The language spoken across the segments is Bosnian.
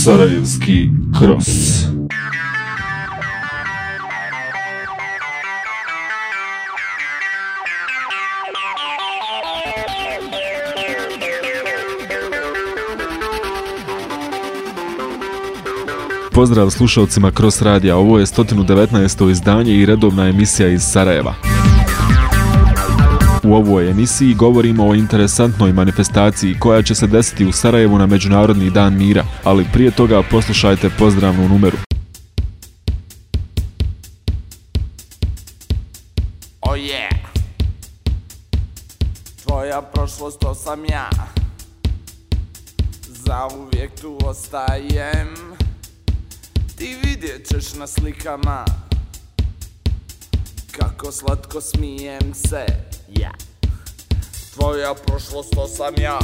Sarajevski Cross. Pozdrav slušalcima Cross Radija, ovo je 119. izdanje i redovna emisija iz Sarajeva. U ovoj emisiji govorimo o interesantnoj manifestaciji koja će se desiti u Sarajevu na Međunarodni dan mira, ali prije toga poslušajte pozdravnu numeru. Oh yeah, tvoja prošlost to sam ja, zauvijek tu ostajem, ti vidjet ćeš na slikama kako slatko smijem se. Ja, tvoja prošlost to sam ja,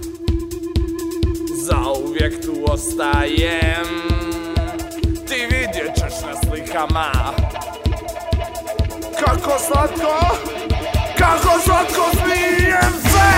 zauvijek tu ostajem, ti vidjet ćeš na slikama kako slatko smijem se.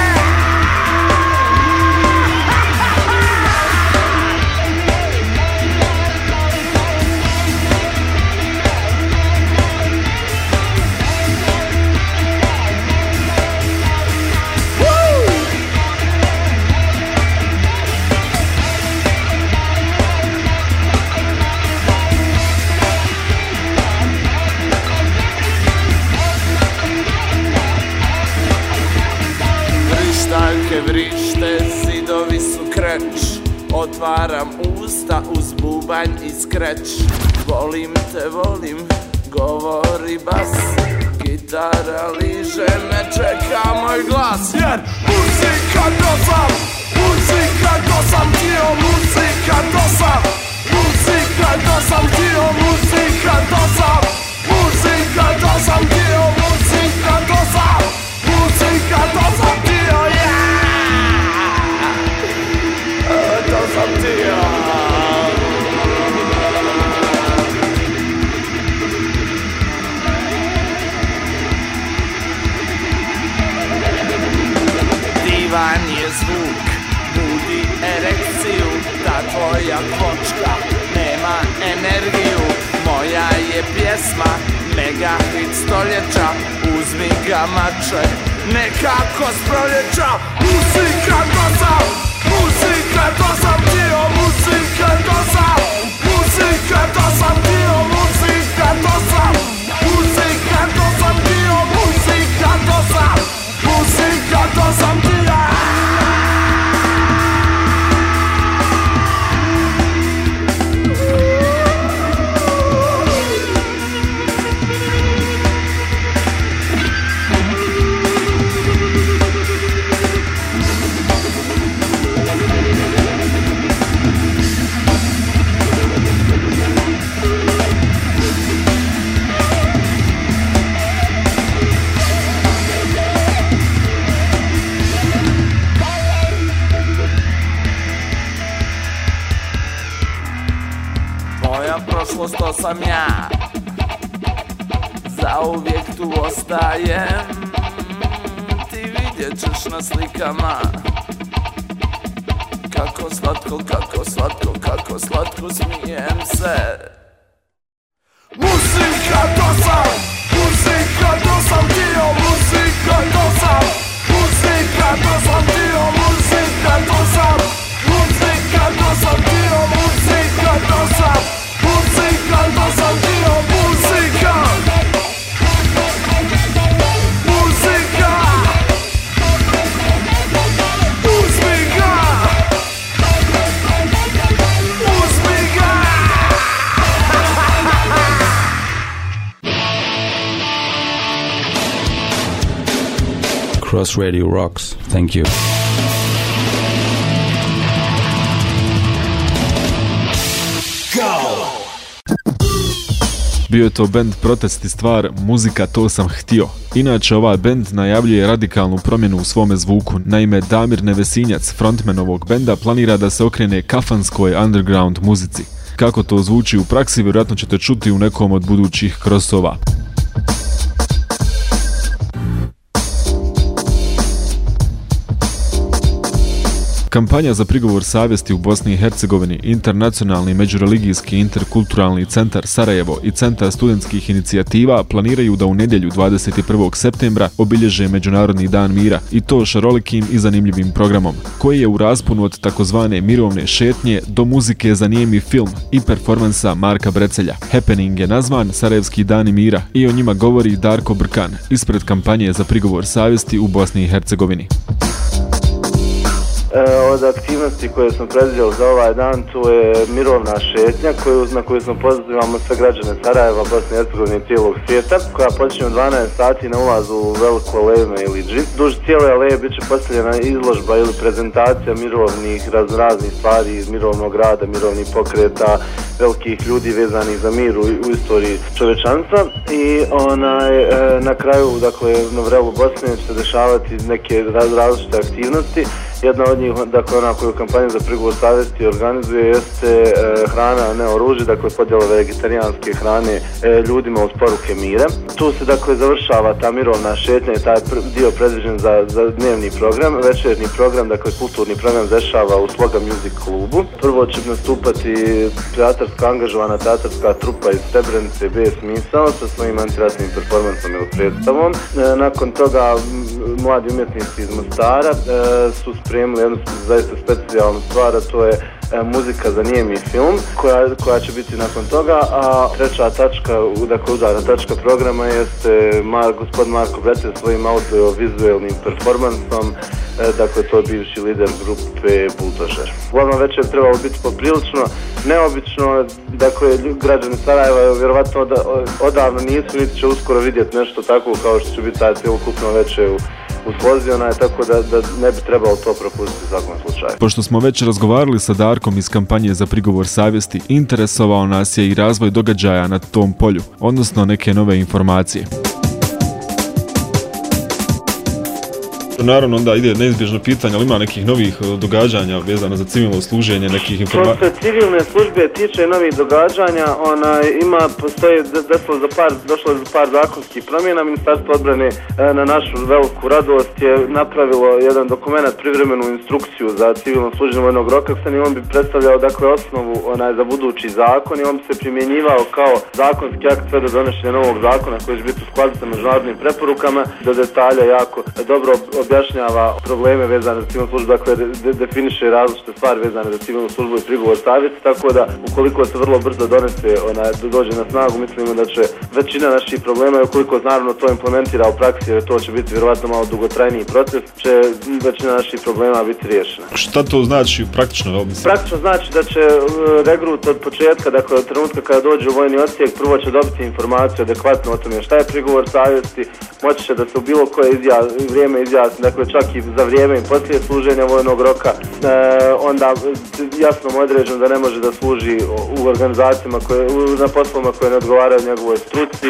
Vrište, zidovi su kreć, otvaram usta uz bubanj i skreč. Volim te, volim, govori bas, gitara liže me, čeka moj glas. Jer muzika to sam htio, muzika to sam htio, muzika to sam htio, muzika to sam htio, yeah! To sam htio. Divan je zvuk, budi erekciju, ta tvoja kvočka nema energiju. Moja je pjesma, mega hit stoljeća, uzmi ga mače, nekako s proljeća. Muzika to sam htio, muzika to sam htio, muzika to sam htio, muzika to sam htio. Prošlost to sam ja, zauvijek tu ostajem, ti vidjet ćeš na slikama kako slatko smijem se. Muzika to sam htio, muzika to sam htio, muzika to sam htio, muzika to sam htio, muzika to sam htio, muzika. Cross Radio rocks. Thank you. Bio je to bend Protest i stvar Muzika to sam htio. Inače, ovaj bend najavljuje radikalnu promjenu u svome zvuku. Naime, Damir Nevesinjac, frontman ovog benda, planira da se okrene kafanskoj underground muzici. Kako to zvuči u praksi, vjerojatno ćete čuti u nekom od budućih crossova. Kampanja za prigovor savjesti u Bosni i Hercegovini, Internacionalni međureligijski interkulturalni centar Sarajevo i Centar studentskih inicijativa planiraju da u nedjelju 21. septembra obilježe Međunarodni dan mira i to šarolikim i zanimljivim programom, koji je u rasponu od takozvane mirovne šetnje do muzike za nijemi film i performansa Marka Brecelja. Happening je nazvan Sarajevski dani mira i o njima govori Darko Brkan ispred kampanje za prigovor savjesti u Bosni i Hercegovini. Od aktivnosti koje smo predvidjeli za ovaj dan, to je mirovna šetnja na koju smo pozivamo sve građane Sarajeva, Bosne i Hercegovine i cijelog svijeta, koja počinje u 12 sati na ulazu u Veliku aleju na Ilidži. Duž cijele aleje bit će postavljena izložba ili prezentacija mirovnih raznih stvari iz mirovnog rada, mirovnih pokreta, velikih ljudi vezanih za mir u istoriji čovečanstva i na kraju, dakle, na vrelu Bosne će se dešavati neke različite aktivnosti. Jedna od njih, dakle, ona koju kampanja za prigovor savjesti organizuje, jeste hrana, a ne oružje, dakle podjela vegetarijanske hrane ljudima uz poruke mira. Tu se, dakle, završava ta mirovna šetnja i taj dio predviđen za dnevni program. Večernji program, dakle kulturni program, dešava u Sloga Music klubu. Prvo će nastupati angažovana teatarska trupa iz Srebrenice B. Smisao sa svojim antiratnim performansom ili predstavom. Nakon toga mladi umjetnici iz Mostara su spremili jednu zaista specijalnu stvar, a to je muzika za nijemi film koja će biti nakon toga, a treća tačka, dakle udarna tačka programa jeste gospodin Marko Brecelj svojim audiovizualnim performansom, dakle to je bivši lider grupe Buldožer. Uglavnom večer trebalo biti poprilično neobično, dakle građani Sarajeva vjerovatno odavno nisu, niti će uskoro vidjeti nešto tako kao što će biti taj cjelokupno večer u Slozi, tako da ne bi trebalo to propustiti u svakom slučaju. Pošto smo već razgovarali sa Darkom iz kampanje za prigovor savjesti, interesovao nas je i razvoj događaja na tom polju, odnosno neke nove informacije. Naravno, onda ide neizbježno pitanje, ali ima nekih novih događanja vezano za civilno služenje, nekih informacija? Što se civilne službe tiče novih događanja, došlo je za par zakonskih promjena. Ministarstvo odbrane na našu veliku radost je napravilo jedan dokument, privremenu instrukciju za civilno služenje vojnog roka, i on bi predstavljao, dakle, osnovu za budući zakon i on bi se primjenjivao kao zakonski akt sve do donošenja novog zakona koji će biti u skladu sa međunarodnim preporukama, do detalja jako dobro objašnjava probleme vezane za civilnu službu, dakle definiše različite stvari vezane za civilnu službu i prigovor savjesti, tako da ukoliko se vrlo brzo dođe na snagu, mislimo da će većina naših problema, i ukoliko naravno to implementira u praksi, jer to će biti vjerovatno malo dugotrajniji proces, će većina naših problema biti riješena. Šta to znači praktično? Praktično znači da će regrut od početka, dakle od trenutka kada dođe u vojni odsjek, prvo će dobiti informaciju adekvatno o tome šta je prigovor savjesti, moći će da se u bilo koje vrijeme izjasni, dakle čak i za vrijeme i poslije služenja vojnog roka, onda jasno mu određeno da ne može da služi u organizacijama na poslovima koje ne odgovaraju njegovoj struci.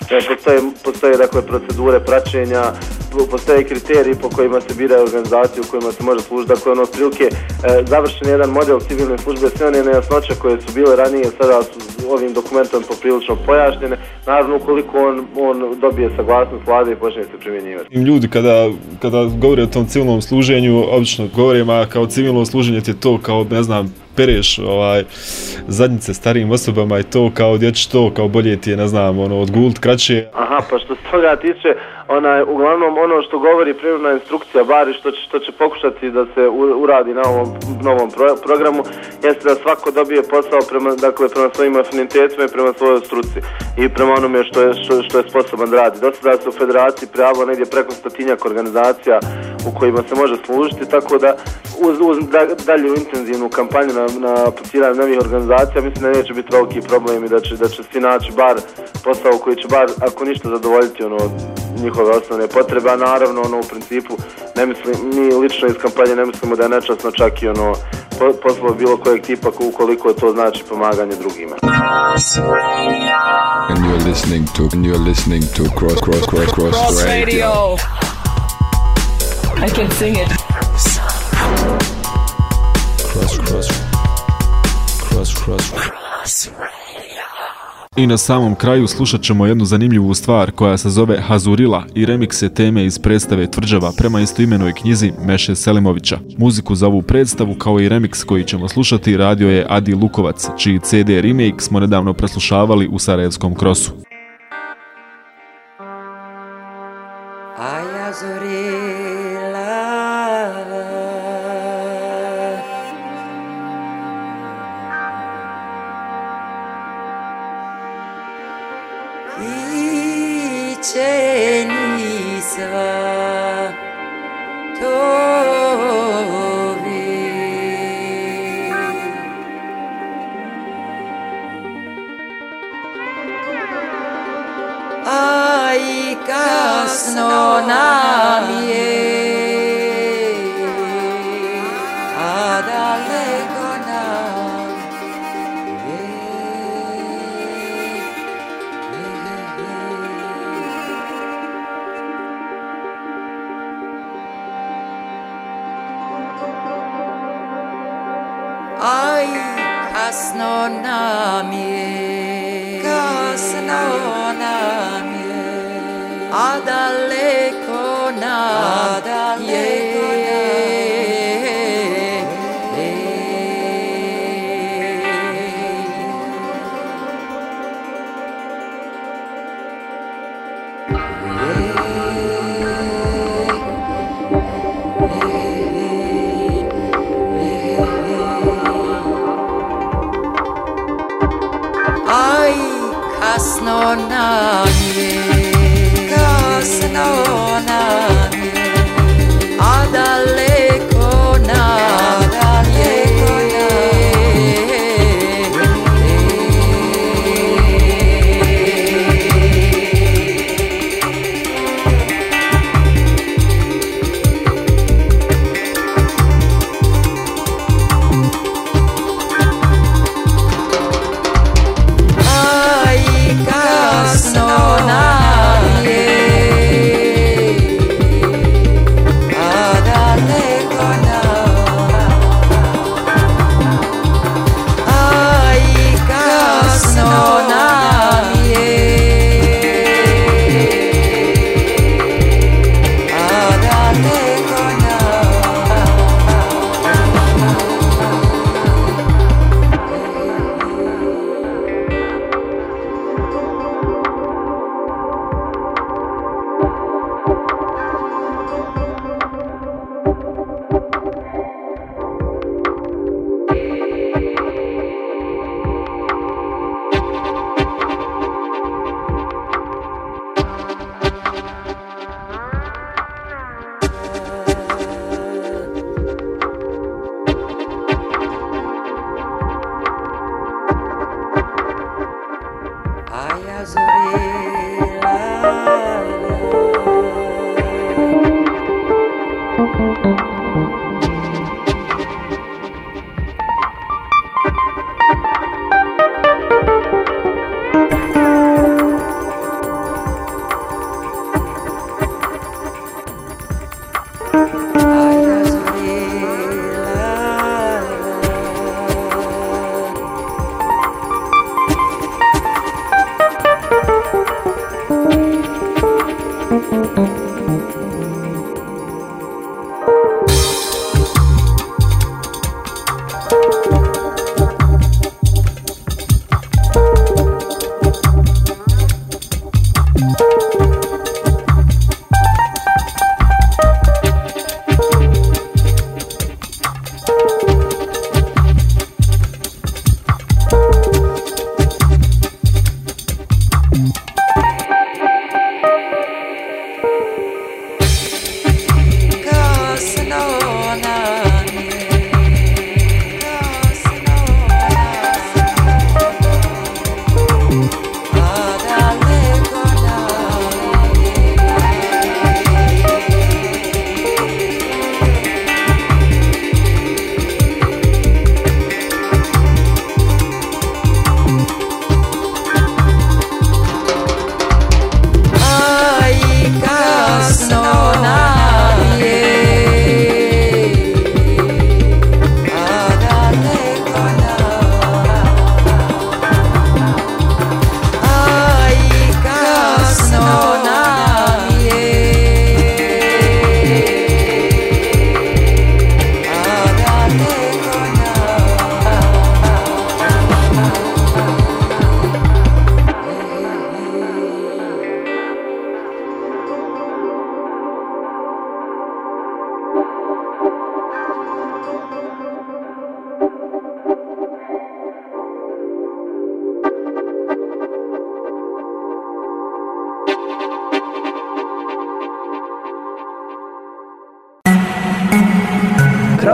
Postoje dakle procedure praćenja, postoje kriteriji po kojima se biraju organizacije u kojima se može služiti, dakle otprilike završen jedan model civilne službe, sve one nejasnoće koje su bile ranije sada su ovim dokumentom poprilično pojašnjene, naravno ukoliko on dobije saglasnost vlade i počne se primjenjivati. Ljudi kada govore o tom civilnom služenju, obično govore, kao civilno služenje ti je to kao, ne znam, pereš zadnjice starijim osobama i to kao dječi to, kao bolje ti je, ne znam, odgult kraće. Aha, pa što se toga tiče, uglavnom ono što govori privremena instrukcija, bar što će pokušati da se uradi na ovom novom programu, jeste da svako dobije posao prema svojim afinitetima i prema svojoj struci i prema onome što je sposoban da radi. Do sada se u federaciji prijavilo negdje preko 100-tinjak organizacija u kojima se može služiti, tako da uz dalju intenzivnu kampanju na apliciranje novih organizacija, mislim da neće biti veliki problem i da će svi naći bar posao koji će bar, ako ništa, zadovoljiti njihove osnovne potrebe, a naravno u principu mi lično iz kampanje ne mislimo da je nečasno čak i posao bilo kojeg tipa ukoliko to znači pomaganje drugima. And you're listening to Cross Radio. I can sing it. Cross Radio. I na samom kraju slušat ćemo jednu zanimljivu stvar koja se zove Hazurila i remikse teme iz predstave Tvrđava prema istoimenoj knjizi Meše Selimovića. Muziku za ovu predstavu kao i remiks koji ćemo slušati radio je Adi Lukovac, čiji CD remake smo nedavno preslušavali u Sarajevskom Krosu.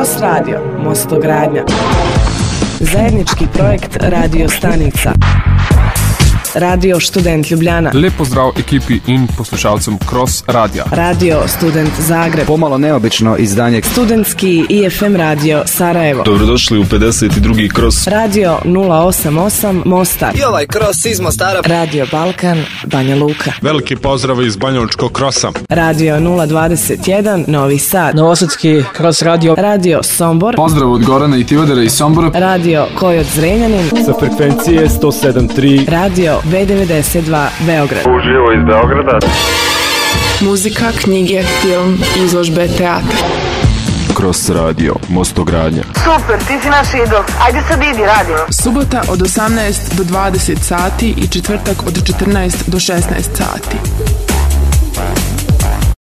Cross Radio, Mostogradnja. Zajednički projekt radio stanica. Radio Student Ljubljana. Lep pozdrav ekipi in poslušalcem Cross Radia. Radio Student Zagreb. Pomalo neobično izdanje. Studentski IFM radio Sarajevo. Dobrodošli u 52. Cross. Radio 088 Mostar. I ovaj Cross iz Mostara. Radio Balkan Banja Luka. Veliki pozdrav iz Banjalučkog Krosa. Radio 021 Novi Sad. Novosadski Cross Radio. Radio Sombor. Pozdrav od Gorana i Tivodera iz Sombora. Radio Kojot Zrenjanin. Sa frekvencije 107.3. Radio B92 Beograd. Uživo iz Beograda. Muzika, knjige, film, izložbe, teatr. Cross Radio, Mostogradnja. Super, ti si naš idol. Ajde sad idi, radimo. Subota od 18 do 20 sati i četvrtak od 14 do 16 sati.